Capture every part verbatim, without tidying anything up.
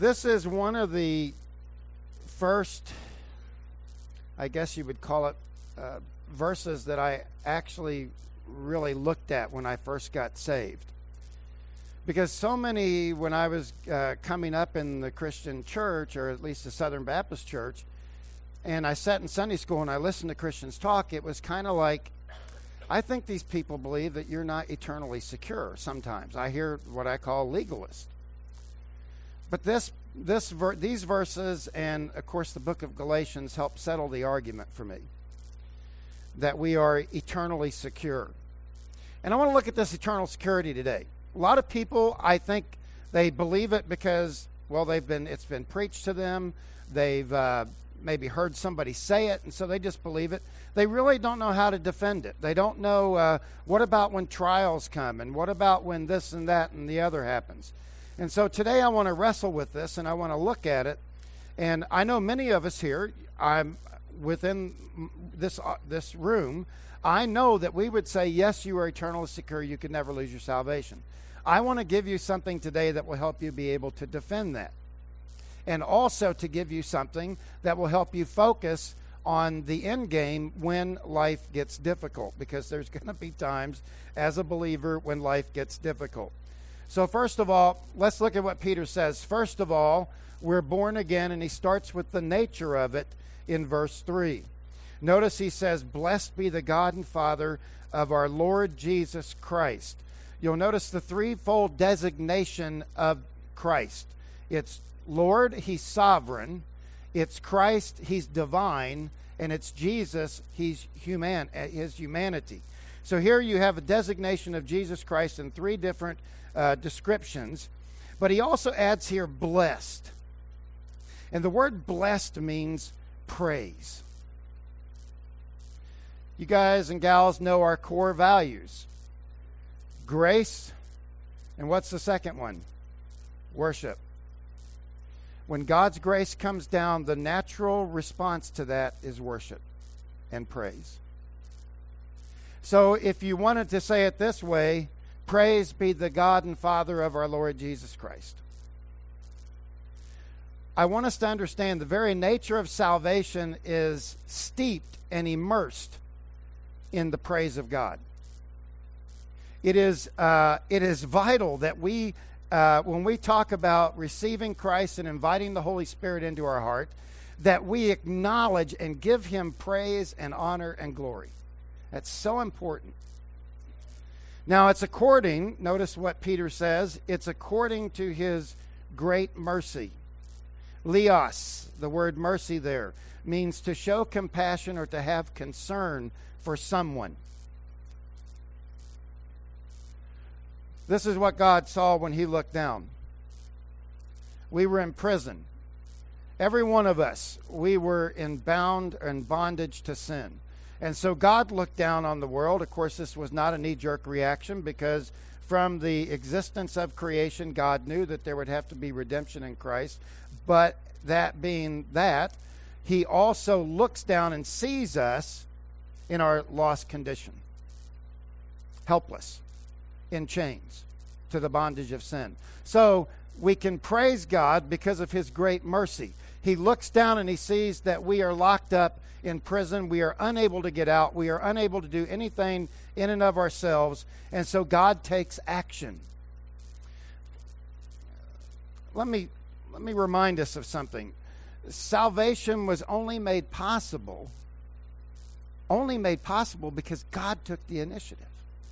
This is one of the first, I guess you would call it, uh, verses that I actually really looked at when I first got saved. Because so many, when I was uh, coming up in the Christian church, or at least the Southern Baptist church, and I sat in Sunday school and I listened to Christians talk, it was kind of like, I think these people believe that you're not eternally secure sometimes. I hear what I call legalist. But this, this, ver- these verses and, of course, the book of Galatians help settle the argument for me that we are eternally secure. And I want to look at this eternal security today. A lot of people, I think, they believe it because, well, they've been it's been preached to them. They've uh, maybe heard somebody say it, and so they just believe it. They really don't know how to defend it. They don't know uh, what about when trials come, and what about when this and that and the other happens. And so today I want to wrestle with this, and I want to look at it. And I know many of us here, I'm within this uh, this room, I know that we would say, yes, you are eternally secure. You can never lose your salvation. I want to give you something today that will help you be able to defend that. And also to give you something that will help you focus on the end game when life gets difficult. Because there's going to be times as a believer when life gets difficult. So first of all, let's look at what Peter says. First of all, we're born again, and he starts with the nature of it in verse three. Notice he says, "Blessed be the God and Father of our Lord Jesus Christ." You'll notice the threefold designation of Christ. It's Lord, he's sovereign. It's Christ, he's divine. And it's Jesus, he's human, his humanity. So here you have a designation of Jesus Christ in three different uh, descriptions. But he also adds here blessed. And the word blessed means praise. You guys and gals know our core values. Grace, and what's the second one? Worship. When God's grace comes down, the natural response to that is worship and praise. So if you wanted to say it this way, praise be the God and Father of our Lord Jesus Christ. I want us to understand the very nature of salvation is steeped and immersed in the praise of God. It is uh, it is vital that we, uh, when we talk about receiving Christ and inviting the Holy Spirit into our heart, that we acknowledge and give him praise and honor and glory. That's so important. Now, it's according, notice what Peter says, it's according to his great mercy. Leos, the word mercy there, means to show compassion or to have concern for someone. This is what God saw when he looked down. We were in prison. Every one of us, we were in bound and bondage to sin. And so God looked down on the world. Of course, this was not a knee-jerk reaction because from the existence of creation, God knew that there would have to be redemption in Christ. But that being that, he also looks down and sees us in our lost condition. Helpless. In chains to the bondage of sin. So we can praise God because of his great mercy. He looks down and he sees that we are locked up in prison. We are unable to get out. We are unable to do anything in and of ourselves. And so God takes action. Let me, let me remind us of something. Salvation was only made possible, only made possible because God took the initiative.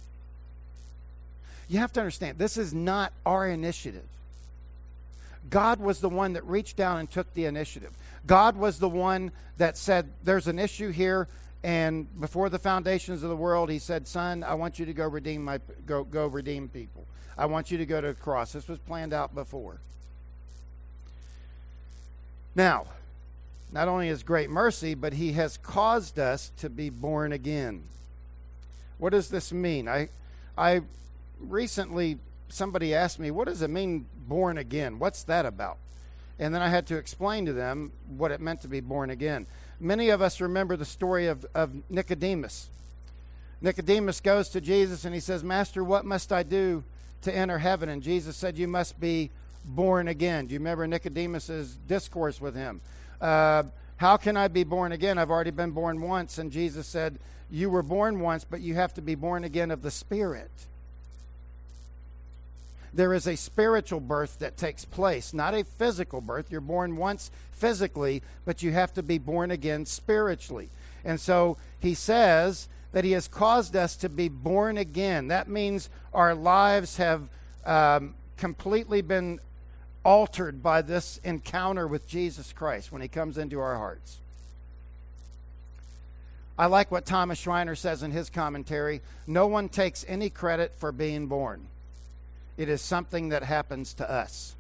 You have to understand, this is not our initiative. God was the one that reached down and took the initiative. God was the one that said, there's an issue here, and before the foundations of the world, he said, son, I want you to go redeem my go go redeem people. I want you to go to the cross. This was planned out before. Now, not only his great mercy, but he has caused us to be born again. What does this mean? I I recently, somebody asked me, what does it mean born again? What's that about? And then I had to explain to them what it meant to be born again. Many of us remember the story of, of Nicodemus. Nicodemus goes to Jesus and he says, Master, what must I do to enter heaven? And Jesus said, you must be born again? Do you remember Nicodemus's discourse with him? Uh, how can I be born again? I've already been born once. And Jesus said, you were born once, but you have to be born again of the Spirit. There is a spiritual birth that takes place, not a physical birth. You're born once physically, but you have to be born again spiritually. And so he says that he has caused us to be born again. That means our lives have um, completely been altered by this encounter with Jesus Christ when he comes into our hearts. I like what Thomas Schreiner says in his commentary. No one takes any credit for being born. It is something that happens to us.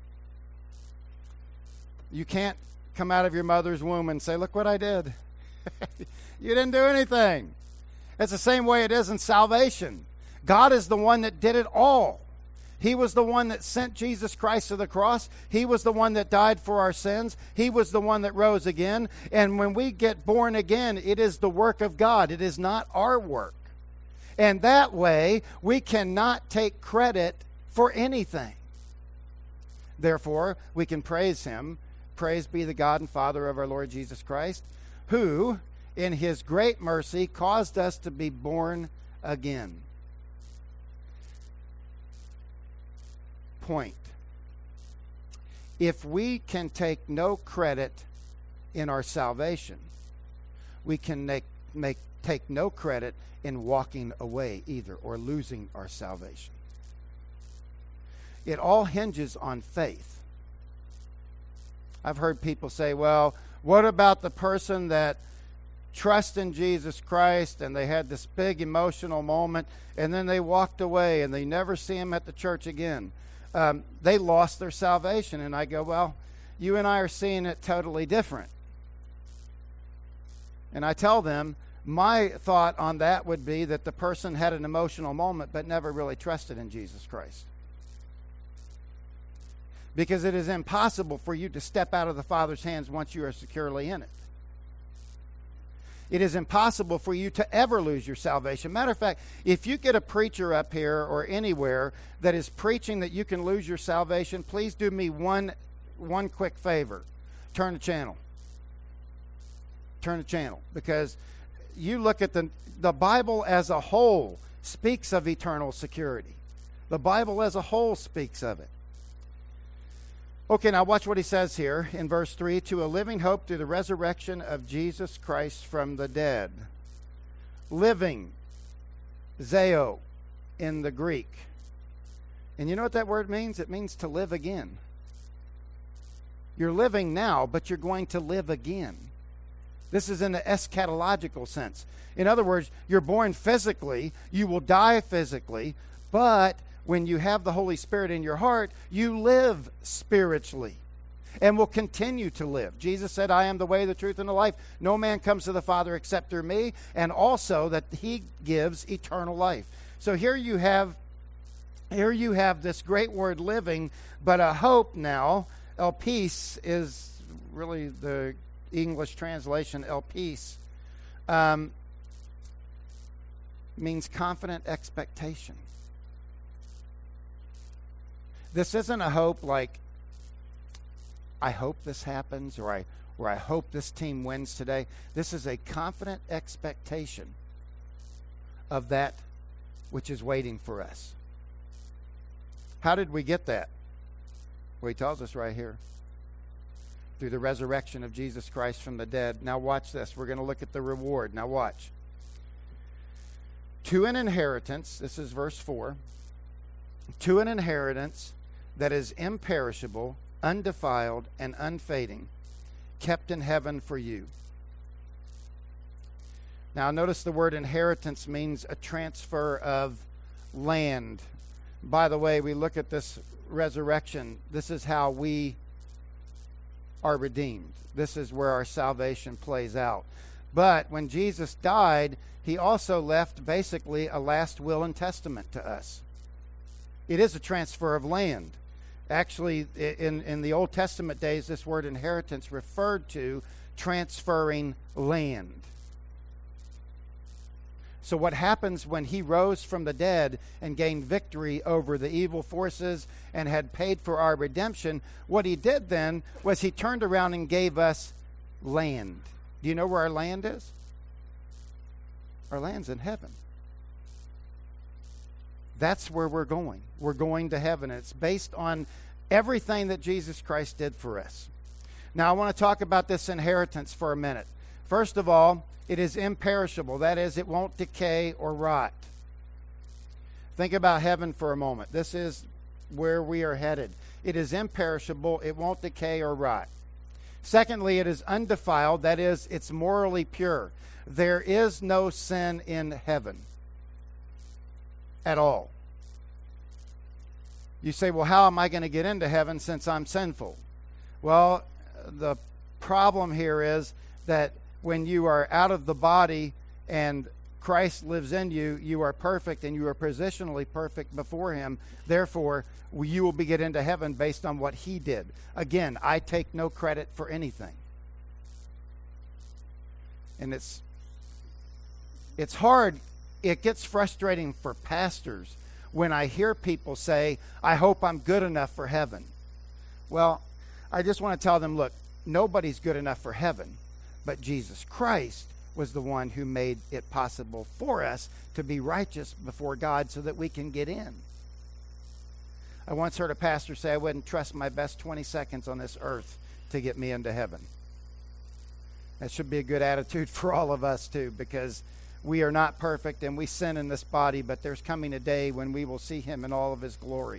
You can't come out of your mother's womb and say, look what I did. You didn't do anything. It's the same way it is in salvation. God is the one that did it all. He was the one that sent Jesus Christ to the cross. He was the one that died for our sins. He was the one that rose again. And when we get born again, it is the work of God. It is not our work. And that way, we cannot take credit for anything. Therefore, we can praise him. Praise be the God and Father of our Lord Jesus Christ, who, in his great mercy, caused us to be born again. Point. If we can take no credit in our salvation, we can make, make take no credit in walking away either, or losing our salvation. It all hinges on faith. I've heard people say, well, what about the person that trusts in Jesus Christ and they had this big emotional moment and then they walked away and they never see him at the church again? Um, they lost their salvation. And I go, well, you and I are seeing it totally different. And I tell them, my thought on that would be that the person had an emotional moment but never really trusted in Jesus Christ. Because it is impossible for you to step out of the Father's hands once you are securely in it. It is impossible for you to ever lose your salvation. Matter of fact, if you get a preacher up here or anywhere that is preaching that you can lose your salvation, please do me one, one quick favor. Turn the channel. Turn the channel. Because you look at the, the Bible as a whole speaks of eternal security. The Bible as a whole speaks of it. Okay, now watch what he says here in verse three. To a living hope through the resurrection of Jesus Christ from the dead. Living, zeo, in the Greek. And you know what that word means? It means to live again. You're living now, but you're going to live again. This is in the eschatological sense. In other words, you're born physically, you will die physically, but when you have the Holy Spirit in your heart, you live spiritually and will continue to live. Jesus said, I am the way, the truth, and the life. No man comes to the Father except through me, and also that he gives eternal life. So here you have, here you have this great word living, but a hope now. Elpis is really the English translation. Elpis um, means confident expectation. This isn't a hope like, I hope this happens, or I, or I hope this team wins today. This is a confident expectation of that which is waiting for us. How did we get that? Well, he tells us right here. Through the resurrection of Jesus Christ from the dead. Now watch this. We're going to look at the reward. Now watch. To an inheritance, this is verse four. To an inheritance that is imperishable, undefiled, and unfading, kept in heaven for you. Now notice the word inheritance means a transfer of land. By the way, we look at this resurrection. This is how we are redeemed. This is where our salvation plays out. But when Jesus died, he also left basically a last will and testament to us. It is a transfer of land. Actually, in, in the Old Testament days, this word inheritance referred to transferring land. So what happens when he rose from the dead and gained victory over the evil forces and had paid for our redemption, what he did then was he turned around and gave us land. Do you know where our land is? Our land's in heaven. That's where we're going. We're going to heaven. It's based on everything that Jesus Christ did for us. Now, I want to talk about this inheritance for a minute. First of all, it is imperishable. That is, it won't decay or rot. Think about heaven for a moment. This is where we are headed. It is imperishable. It won't decay or rot. Secondly, it is undefiled. That is, it's morally pure. There is no sin in heaven at all. You say, well, how am I going to get into heaven since I'm sinful? Well, the problem here is that when you are out of the body and Christ lives in you, you are perfect and you are positionally perfect before him. Therefore, you will be get into heaven based on what he did. Again, I take no credit for anything. And it's it's hard. It gets frustrating for pastors when I hear people say, I hope I'm good enough for heaven. Well, I just want to tell them, look, nobody's good enough for heaven. But Jesus Christ was the one who made it possible for us to be righteous before God so that we can get in. I once heard a pastor say, I wouldn't trust my best twenty seconds on this earth to get me into heaven. That should be a good attitude for all of us too, because we are not perfect and we sin in this body, but there's coming a day when we will see him in all of his glory.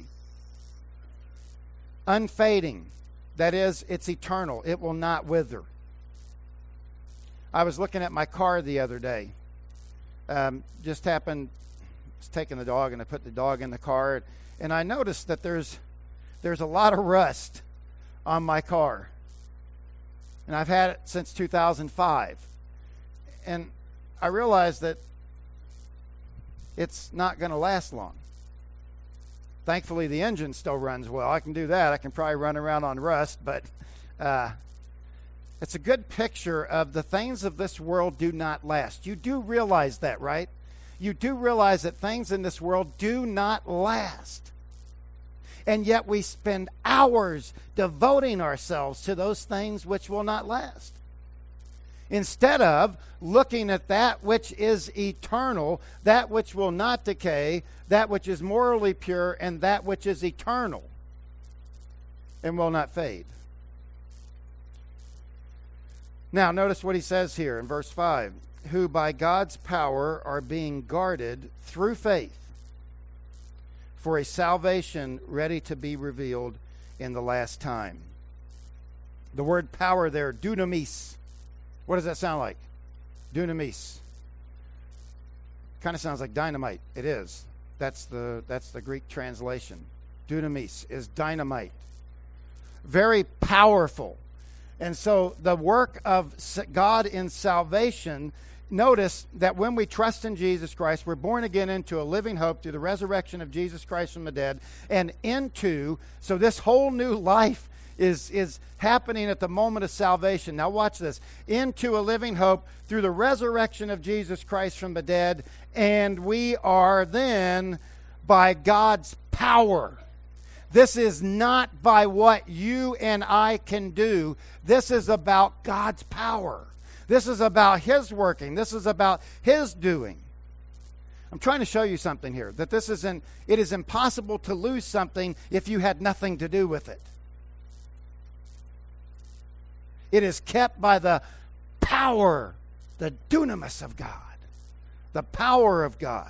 Unfading. That is, it's eternal. It will not wither. I was looking at my car the other day. Um, just happened, I was taking the dog and I put the dog in the car, and I noticed that there's there's a lot of rust on my car. And I've had it since two thousand five. And I realized that it's not going to last long. Thankfully, the engine still runs well. I can do that. I can probably run around on rust, but uh, it's a good picture of the things of this world do not last. You do realize that, right? You do realize that things in this world do not last. And yet we spend hours devoting ourselves to those things which will not last, instead of looking at that which is eternal, that which will not decay, that which is morally pure, and that which is eternal and will not fade. Now, notice what he says here in verse five. Who by God's power are being guarded through faith for a salvation ready to be revealed in the last time. The word power there, dunamis. What does that sound like? Dunamis. Kind of sounds like dynamite. It is. That's the that's the Greek translation. Dunamis is dynamite. Very powerful. And so the work of God in salvation, notice that when we trust in Jesus Christ, we're born again into a living hope through the resurrection of Jesus Christ from the dead, and into, so this whole new life is, is happening at the moment of salvation. Now watch this. Into a living hope through the resurrection of Jesus Christ from the dead, and we are then by God's power. This is not by what you and I can do. This is about God's power. This is about his working. This is about his doing. I'm trying to show you something here, that this isn't, it is impossible to lose something if you had nothing to do with it. It is kept by the power, the dunamis of God, the power of God.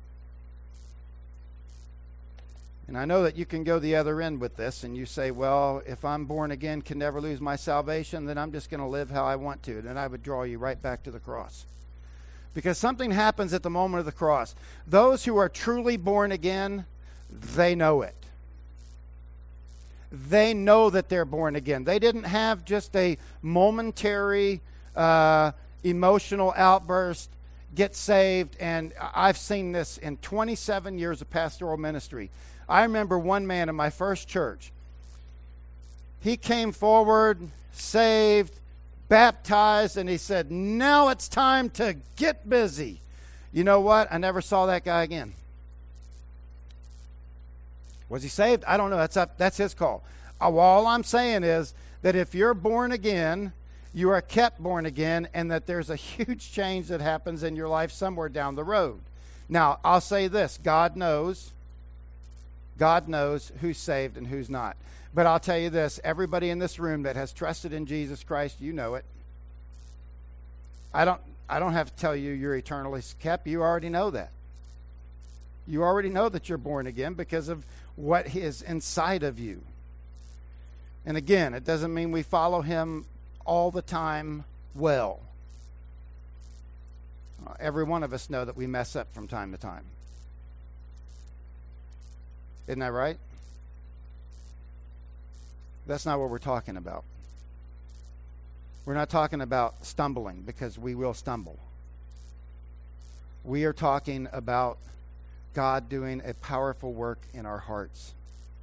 And I know that you can go the other end with this, and you say, well, if I'm born again, can never lose my salvation, then I'm just going to live how I want to. Then I would draw you right back to the cross. Because something happens at the moment of the cross. Those who are truly born again, they know it. They know that they're born again. They didn't have just a momentary uh, emotional outburst, get saved, and I've seen this in twenty-seven years of pastoral ministry. I remember one man in my first church. He came forward, saved, baptized, and he said, now it's time to get busy. You know what? I never saw that guy again. Was he saved? I don't know. That's up. That's his call. All I'm saying is that if you're born again, you are kept born again, and that there's a huge change that happens in your life somewhere down the road. Now, I'll say this. God knows. God knows who's saved and who's not. But I'll tell you this. Everybody in this room that has trusted in Jesus Christ, you know it. I don't, I don't have to tell you you're eternally kept. You already know that. You already know that you're born again because of what is inside of you. And again, it doesn't mean we follow him all the time well. Uh, every one of us know that we mess up from time to time. Isn't that right? That's not what we're talking about. We're not talking about stumbling, because we will stumble. We are talking about God doing a powerful work in our hearts.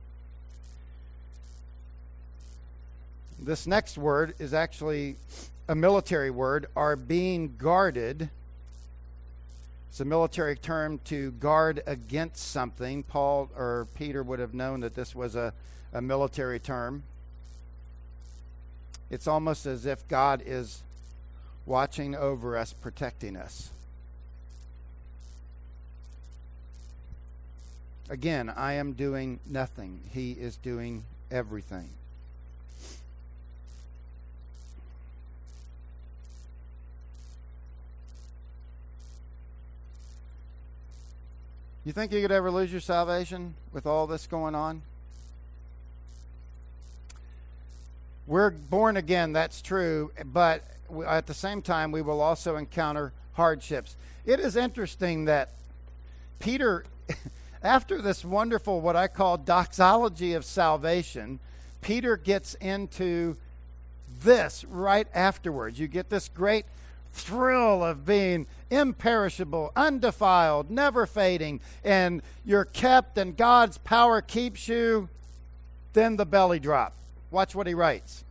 This next word is actually a military word, are being guarded. It's a military term to guard against something. Paul or Peter would have known that this was a, a military term. It's almost as if God is watching over us, protecting us. Again, I am doing nothing. He is doing everything. You think you could ever lose your salvation with all this going on? We're born again, that's true, but at the same time, we will also encounter hardships. It is interesting that Peter, after this wonderful, what I call doxology of salvation, Peter gets into this right afterwards. You get this great thrill of being imperishable, undefiled, never fading, and you're kept and God's power keeps you. Then the belly drop. Watch what he writes.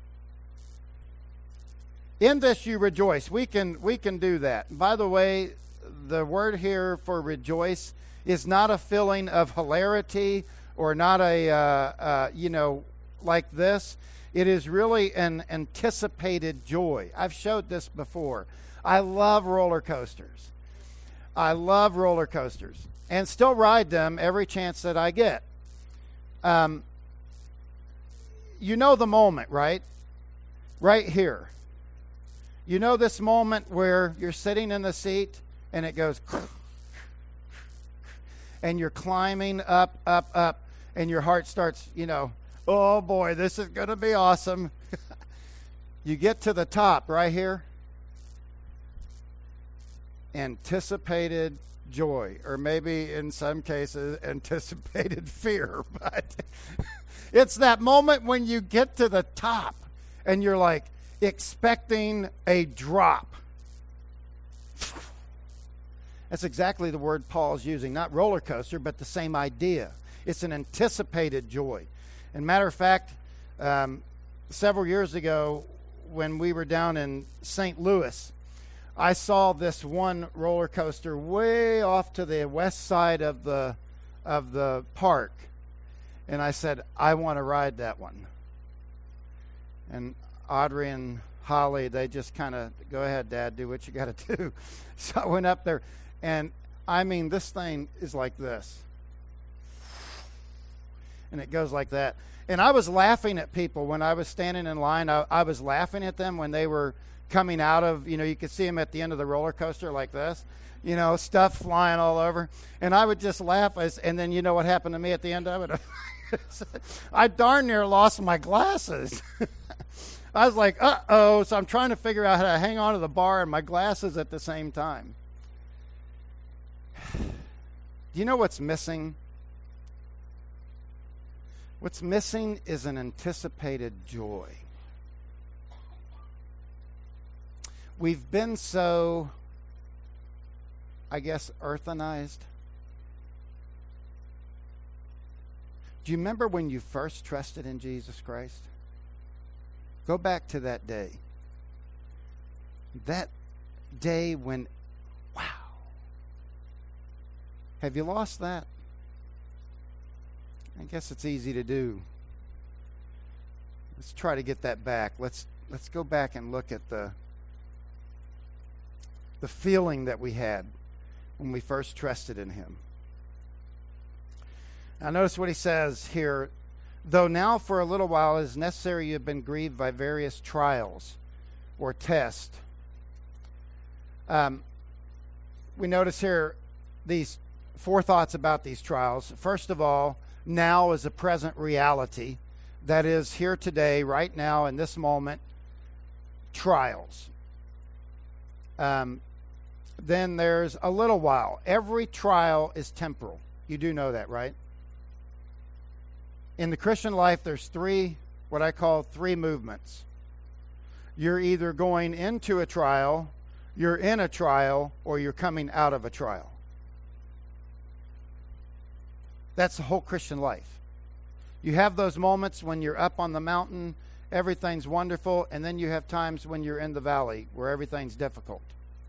In this you rejoice. We can we can do that. By the way, the word here for rejoice is not a feeling of hilarity or not a, uh, uh, you know, like this. It is really an anticipated joy. I've showed this before. I love roller coasters. I love roller coasters and still ride them every chance that I get. Um, you know the moment, right? Right here. You know this moment where you're sitting in the seat and it goes and you're climbing up, up, up, and your heart starts, you know, oh boy, this is going to be awesome. You get to the top right here. Anticipated joy, or maybe in some cases anticipated fear, but it's that moment when you get to the top and you're like expecting a drop. That's exactly the word Paul's using, not roller coaster, but the same idea. It's an anticipated joy. And matter of fact, um, several years ago when we were down in Saint Louis, I saw this one roller coaster way off to the west side of the of the park. And I said, I want to ride that one. And Audrey and Holly, they just kind of, go ahead, Dad, do what you got to do. So I went up there, and I mean, this thing is like this. And it goes like that. And I was laughing at people when I was standing in line. I, I was laughing at them when they were coming out of, you know, you could see them at the end of the roller coaster like this, you know, stuff flying all over. And I would just laugh. As, and then you know what happened to me at the end of it? I darn near lost my glasses. I was like, uh-oh. So I'm trying to figure out how to hang on to the bar and my glasses at the same time. Do you know what's missing? What's missing is an anticipated joy. We've been so, I guess, earthenized. Do you remember when you first trusted in Jesus Christ? Go back to that day. That day when, wow, Have you lost that? I guess it's easy to do. Let's try to get that back. Let's let's go back and look at the the feeling that we had when we first trusted in him. Now notice what he says here. Though now for a little while it is necessary you have been grieved by various trials or tests. Um, we notice here these four thoughts about these trials. First of all, now is a present reality. That is here today, right now, in this moment, trials. Um, then there's a little while. Every trial is temporal. You do know that, right? In the Christian life, there's three, what I call three movements. You're either going into a trial, you're in a trial, or you're coming out of a trial. That's the whole Christian life. You have those moments when you're up on the mountain, everything's wonderful, and then you have times when you're in the valley where everything's difficult.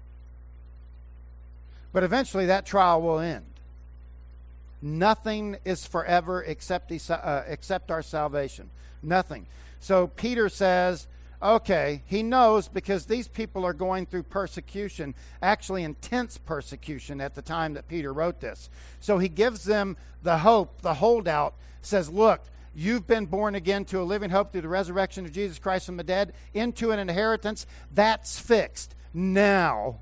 But eventually that trial will end. Nothing is forever except, the, uh, except our salvation. Nothing. So Peter says, okay, he knows because these people are going through persecution, actually intense persecution at the time that Peter wrote this. So he gives them the hope, the holdout, says, look, you've been born again to a living hope through the resurrection of Jesus Christ from the dead, into an inheritance. That's fixed. Now,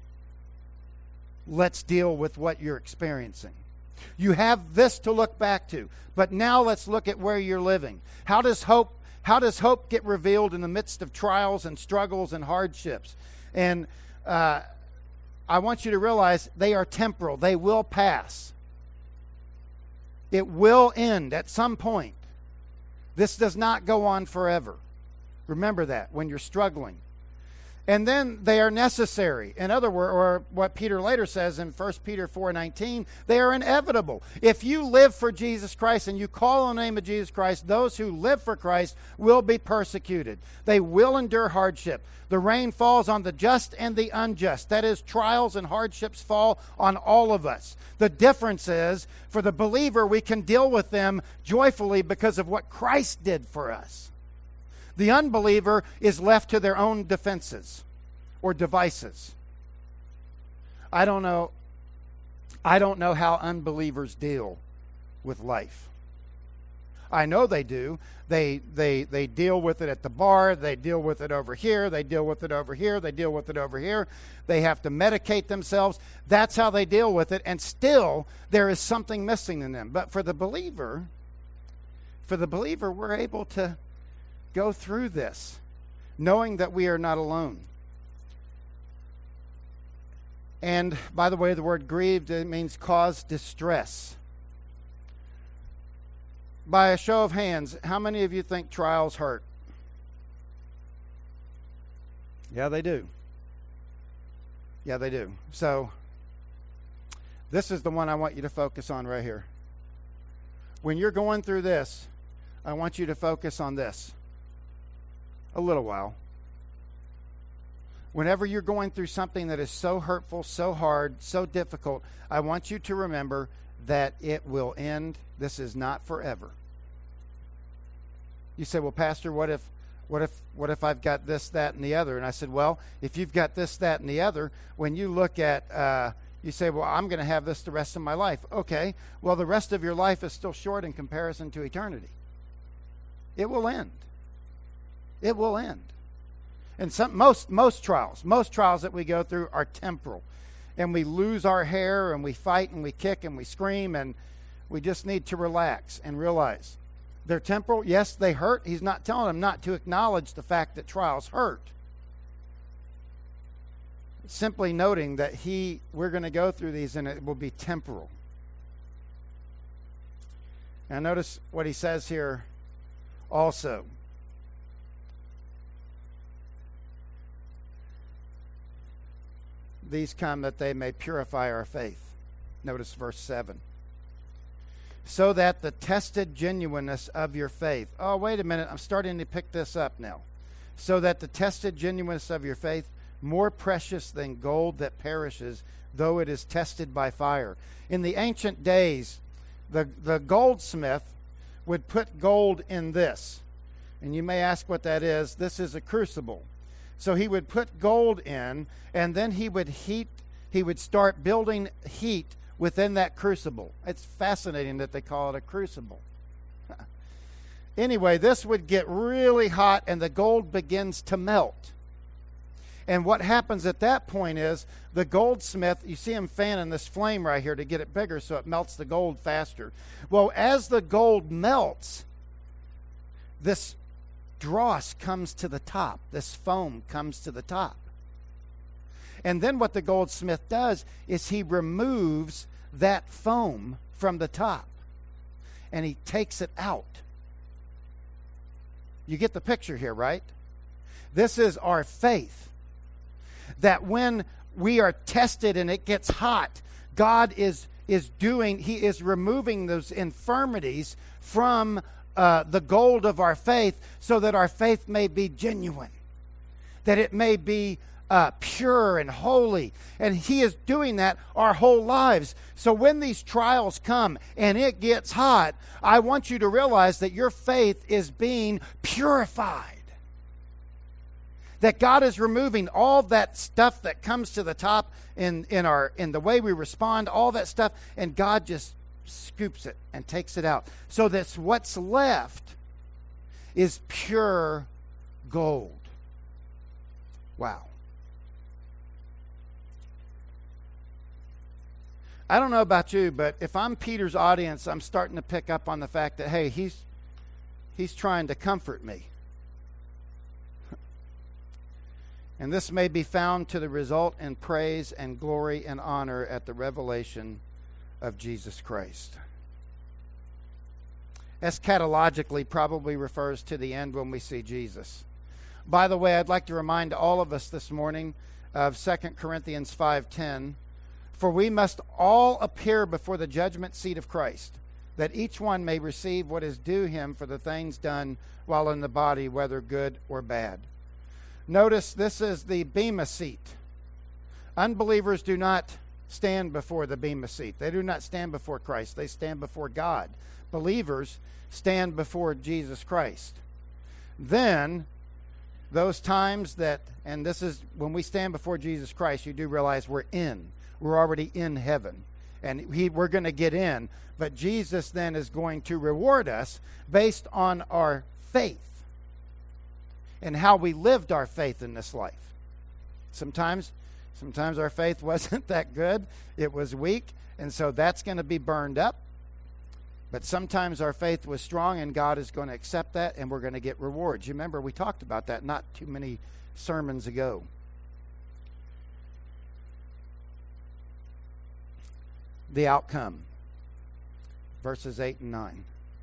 let's deal with what you're experiencing. You have this to look back to, but now let's look at where you're living. How does hope How does hope get revealed in the midst of trials and struggles and hardships? And uh, I want you to realize they are temporal. They will pass. It will end at some point. This does not go on forever. Remember that when you're struggling. And then they are necessary. In other words, or what Peter later says in First Peter four nineteen, they are inevitable. If you live for Jesus Christ and you call on the name of Jesus Christ, those who live for Christ will be persecuted. They will endure hardship. The rain falls on the just and the unjust. That is, trials and hardships fall on all of us. The difference is, for the believer, we can deal with them joyfully because of what Christ did for us. The unbeliever is left to their own defenses or devices. I don't know. I don't know how unbelievers deal with life. I know they do. They they they deal with it at the bar. They deal with it over here. They deal with it over here. They deal with it over here. They have to medicate themselves. That's how they deal with it. And still, there is something missing in them. But for the believer, for the believer, we're able to go through this, knowing that we are not alone. And by the way, the word grieved, it means cause distress. By a show of hands, how many of you think trials hurt? Yeah, they do. Yeah, they do. So, this is the one I want you to focus on right here. When you're going through this, I want you to focus on this. A little while. Whenever you're going through something that is so hurtful, so hard, so difficult, I want you to remember that it will end. This is not forever. You say, well, Pastor, what if what if what if I've got this, that, and the other? And I said, well, if you've got this, that, and the other, when you look at uh, you say, well, I'm going to have this the rest of my life. Okay, well, the rest of your life is still short in comparison to eternity. It will end. It will end. And some most most trials, most trials that we go through are temporal. And we lose our hair and we fight and we kick and we scream, and we just need to relax and realize they're temporal. Yes, they hurt. He's not telling them not to acknowledge the fact that trials hurt. Simply noting that he we're going to go through these and it will be temporal. Now notice what he says here also. These come that they may purify our faith. Notice verse seven. So that the tested genuineness of your faith. Oh, wait a minute. I'm starting to pick this up now. So that the tested genuineness of your faith, more precious than gold that perishes, though it is tested by fire. In the ancient days, the, the goldsmith would put gold in this. And you may ask what that is. This is a crucible. So he would put gold in, and then he would heat, he would start building heat within that crucible. It's fascinating that they call it a crucible. Anyway, this would get really hot, and the gold begins to melt. And what happens at that point is the goldsmith, you see him fanning this flame right here to get it bigger so it melts the gold faster. Well, as the gold melts, this dross comes to the top. This foam comes to the top. And then what the goldsmith does is he removes that foam from the top, and he takes it out. You get the picture here, right? This is our faith. That when we are tested and it gets hot, God is, is doing, he is removing those infirmities from uh, the gold of our faith so that our faith may be genuine. That it may be uh, pure and holy. And he is doing that our whole lives. So when these trials come and it gets hot, I want you to realize that your faith is being purified. That God is removing all that stuff that comes to the top in, in our in the way we respond, all that stuff, and God just scoops it and takes it out. So that what's left is pure gold. Wow. I don't know about you, but if I'm Peter's audience, I'm starting to pick up on the fact that, hey, he's he's trying to comfort me. And this may be found to the result in praise and glory and honor at the revelation of Jesus Christ. Eschatologically probably refers to the end when we see Jesus. By the way, I'd like to remind all of us this morning of Second Corinthians five ten. For we must all appear before the judgment seat of Christ, that each one may receive what is due him for the things done while in the body, whether good or bad. Notice this is the bema seat. Unbelievers do not stand before the bema seat. They do not stand before Christ. They stand before God. Believers stand before Jesus Christ. Then, those times that, and this is when we stand before Jesus Christ, you do realize we're in. We're already in heaven, and he, we're going to get in. But Jesus then is going to reward us based on our faith and how we lived our faith in this life. Sometimes, sometimes our faith wasn't that good. It was weak, and so that's going to be burned up. But sometimes our faith was strong, and God is going to accept that, and we're going to get rewards. You remember we talked about that not too many sermons ago. The outcome, verses eight and nine.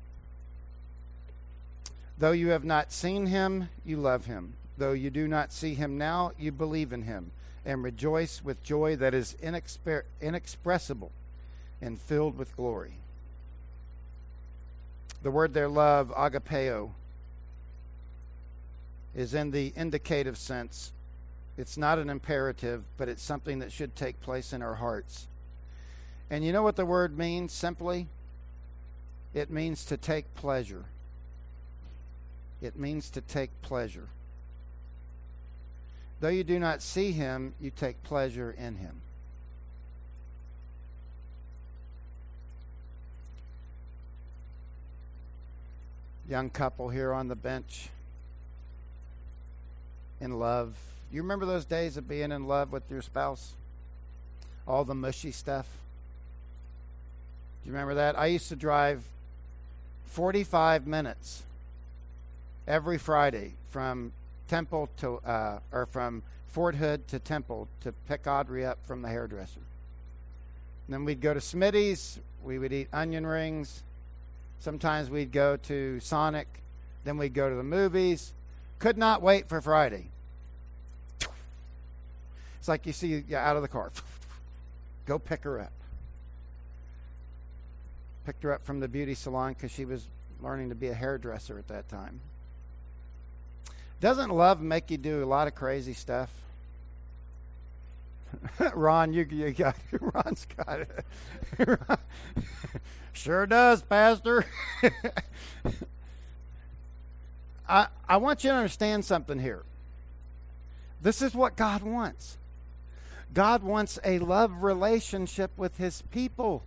Though you have not seen him, you love him. Though you do not see him now, you believe in him and rejoice with joy that is inexper- inexpressible and filled with glory. The word there, love, agapeo, is in the indicative sense. It's not an imperative, but it's something that should take place in our hearts. And you know what the word means simply? It means to take pleasure. It means to take pleasure. Though you do not see him, you take pleasure in him. Young couple here on the bench, in love. You remember those days of being in love with your spouse? All the mushy stuff. Do you remember that? I used to drive forty-five minutes every Friday from Temple to, uh, or from Fort Hood to Temple to pick Audrey up from the hairdresser. And then we'd go to Smitty's. We would eat onion rings. Sometimes we'd go to Sonic. Then we'd go to the movies. Could not wait for Friday. It's like you see you out of the car. Go pick her up. Picked her up from the beauty salon because she was learning to be a hairdresser at that time. Doesn't love make you do a lot of crazy stuff? Ron, you, you got it. Ron's got it. Sure does, Pastor. I, I want you to understand something here. This is what God wants. God wants a love relationship with his people.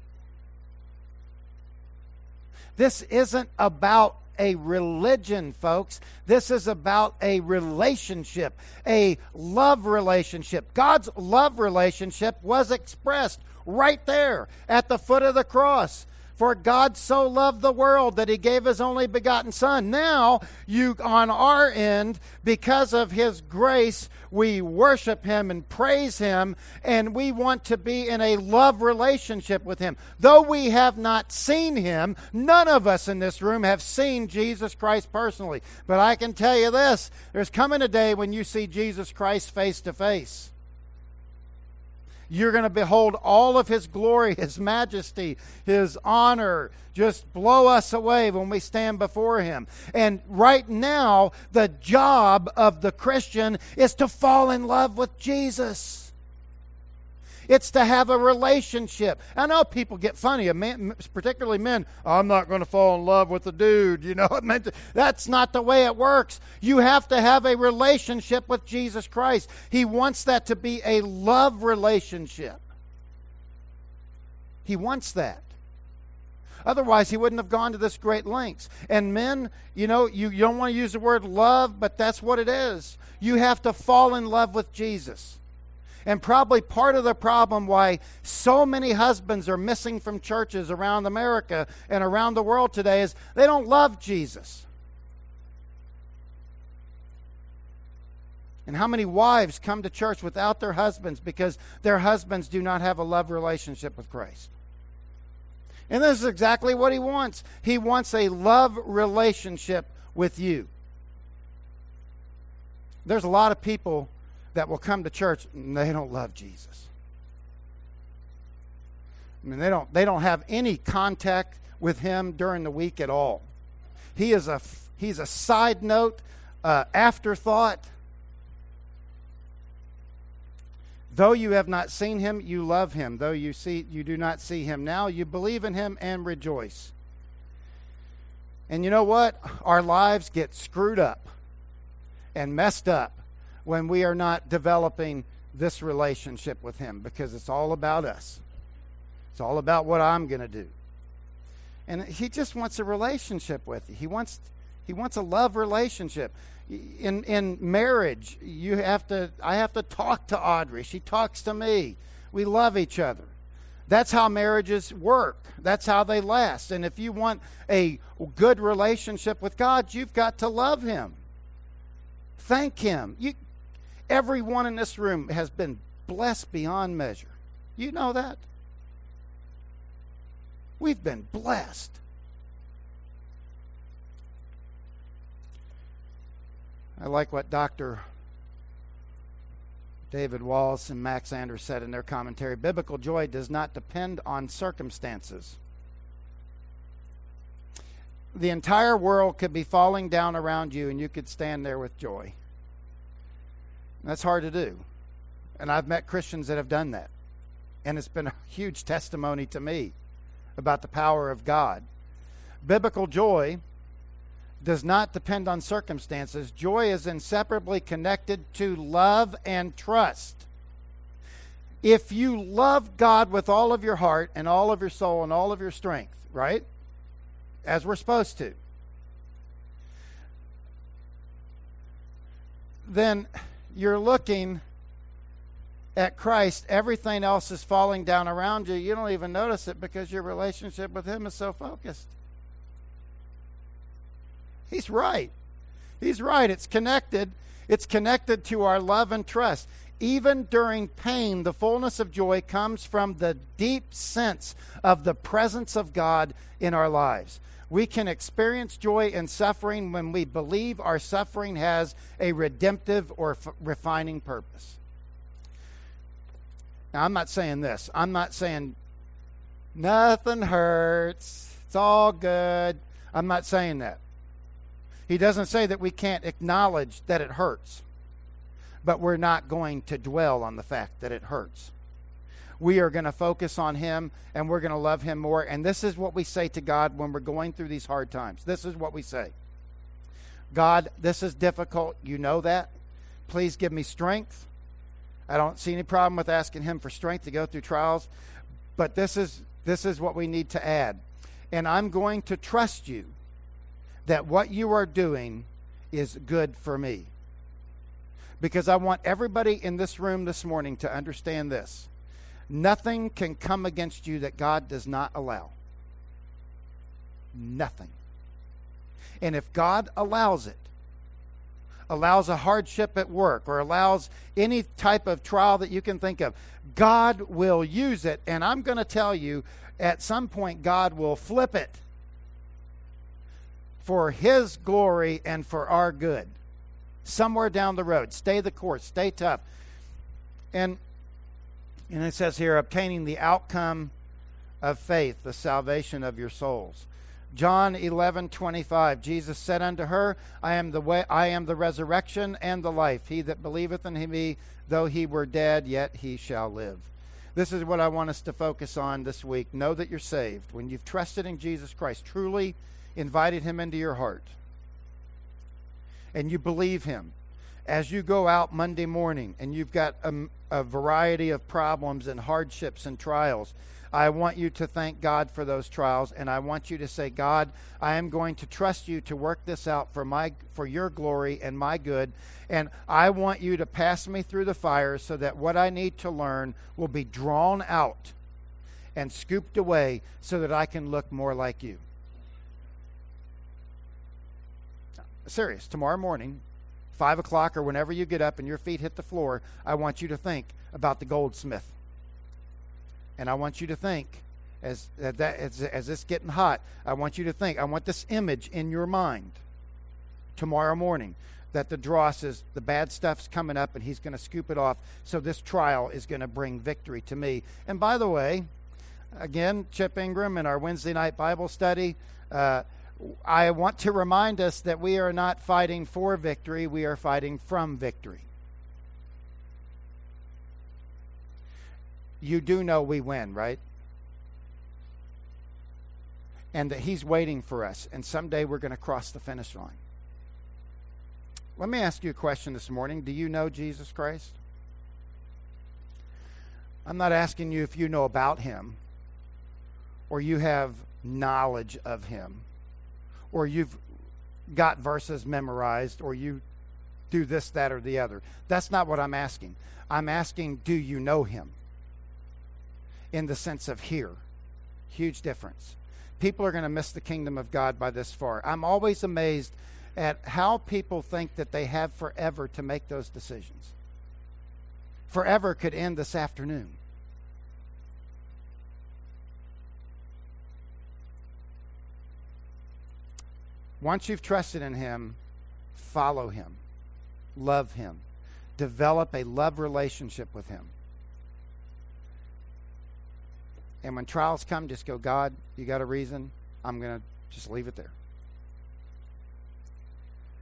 This isn't about a religion, folks. This is about a relationship, a love relationship. God's love relationship was expressed right there at the foot of the cross. For God so loved the world that he gave his only begotten Son. Now, you, on our end, because of his grace, we worship him and praise him, and we want to be in a love relationship with him. Though we have not seen him, none of us in this room have seen Jesus Christ personally. But I can tell you this, there's coming a day when you see Jesus Christ face to face. You're going to behold all of his glory, his majesty, his honor just blow us away when we stand before him. And right now, the job of the Christian is to fall in love with Jesus. It's to have a relationship. I know people get funny, particularly men. I'm not going to fall in love with a dude. You know, that's not the way it works. You have to have a relationship with Jesus Christ. He wants that to be a love relationship. He wants that. Otherwise, he wouldn't have gone to this great lengths. And men, you know, you, you don't want to use the word love, but that's what it is. You have to fall in love with Jesus. And probably part of the problem why so many husbands are missing from churches around America and around the world today is they don't love Jesus. And how many wives come to church without their husbands because their husbands do not have a love relationship with Christ? And this is exactly what he wants. He wants a love relationship with you. There's a lot of people that will come to church and they don't love Jesus. I mean, they don't they don't have any contact with him during the week at all. He is a he's a side note, uh, afterthought. Though you have not seen him, you love him. Though you see you do not see him now, you believe in him and rejoice. And you know what? Our lives get screwed up and messed up when we are not developing this relationship with him, because it's all about us. It's all about what I'm going to do. And he just wants a relationship with you. He wants he wants a love relationship. In in marriage, you have to I have to talk to Audrey. She talks to me. We love each other. That's how marriages work. That's how they last. And if you want a good relationship with God, you've got to love him. Thank him. You Everyone in this room has been blessed beyond measure. You know that? We've been blessed. I like what Doctor David Wallace and Max Anders said in their commentary. Biblical joy does not depend on circumstances. The entire world could be falling down around you and you could stand there with joy. That's hard to do. And I've met Christians that have done that. And it's been a huge testimony to me about the power of God. Biblical joy does not depend on circumstances. Joy is inseparably connected to love and trust. If you love God with all of your heart and all of your soul and all of your strength, right? As we're supposed to, then you're looking at Christ. Everything else is falling down around you. You don't even notice it because your relationship with him is so focused. He's right. He's right. It's connected. It's connected to our love and trust. Even during pain, the fullness of joy comes from the deep sense of the presence of God in our lives. We can experience joy in suffering when we believe our suffering has a redemptive or f- refining purpose. Now, I'm not saying this. I'm not saying nothing hurts. It's all good. I'm not saying that. He doesn't say that we can't acknowledge that it hurts. but we're not going to dwell on the fact that it hurts. We are going to focus on him, and we're going to love him more. And this is what we say to God when we're going through these hard times. This is what we say. God, this is difficult. You know that. Please give me strength. I don't see any problem with asking him for strength to go through trials, but this is this is what we need to add. And I'm going to trust you that what you are doing is good for me. Because I want everybody in this room this morning to understand this. Nothing can come against you that God does not allow. Nothing. And if God allows it, allows a hardship at work, or allows any type of trial that you can think of, God will use it. And I'm going to tell you, at some point, God will flip it for his glory and for our good. Somewhere down the road. Stay the course. Stay tough. And, and it says here, obtaining the outcome of faith, the salvation of your souls. John eleven twenty-five, Jesus said unto her, I am the way, I am the resurrection and the life. He that believeth in me, though he were dead, yet he shall live. This is what I want us to focus on this week. Know that you're saved. When you've trusted in Jesus Christ, truly invited him into your heart, and you believe him, as you go out Monday morning and you've got a, a variety of problems and hardships and trials, I want you to thank God for those trials, and I want you to say, God, I am going to trust you to work this out for my for your glory and my good, and I want you to pass me through the fire so that what I need to learn will be drawn out and scooped away so that I can look more like you. Serious, tomorrow morning, five o'clock or whenever you get up and your feet hit the floor, I want you to think about the goldsmith. And I want you to think, as, as, that, as, as it's getting hot, I want you to think, I want this image in your mind tomorrow morning, that the dross is, the bad stuff's coming up and he's going to scoop it off, so this trial is going to bring victory to me. And by the way, again, Chip Ingram in our Wednesday night Bible study, uh, I want to remind us that we are not fighting for victory, we are fighting from victory. You do know we win, right? And that he's waiting for us, and someday we're going to cross the finish line. Let me ask you a question this morning. Do you know Jesus Christ? I'm not asking you if you know about him, or you have knowledge of him, or you've got verses memorized, or you do this, that, or the other. That's not what I'm asking. I'm asking, do you know him? In the sense of here. Huge difference. People are going to miss the kingdom of God by this far. I'm always amazed at how people think that they have forever to make those decisions. Forever could end this afternoon. Once you've trusted in him, follow him, love him, develop a love relationship with him. And when trials come, just go, God, you got a reason? I'm going to just leave it there.